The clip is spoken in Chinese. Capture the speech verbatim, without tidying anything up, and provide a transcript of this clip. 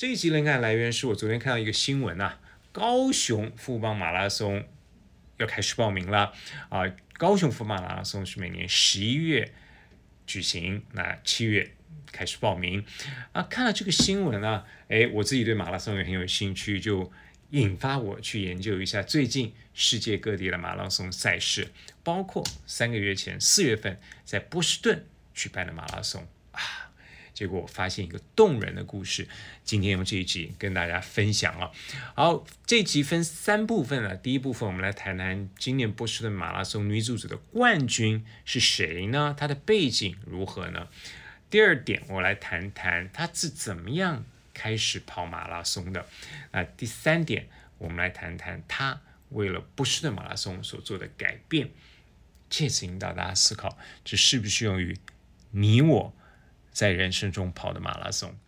这一集灵感来源是我昨天看到一个新闻啊，高雄富邦马拉松要开始报名了啊！高雄富邦马拉松是每年十一月举行，那七月开始报名啊。看了这个新闻啊，哎，我自己对马拉松也很有兴趣，就引发我去研究一下最近世界各地的马拉松赛事，包括三个月前四月份在波士顿举办的马拉松啊。结果我发现一个动人的故事，今天用这一集跟大家分享啊。好，这一集分三部分啊。第一部分我们来谈谈今年波士顿马拉松女子组的冠军是谁呢？她的背景如何呢？第二点，我来谈谈她是怎么样开始跑马拉松的。那第三点，我们来谈谈她为了波士顿马拉松所做的改变，借此引导大家思考，这是不是用于你我在人生中跑的马拉松。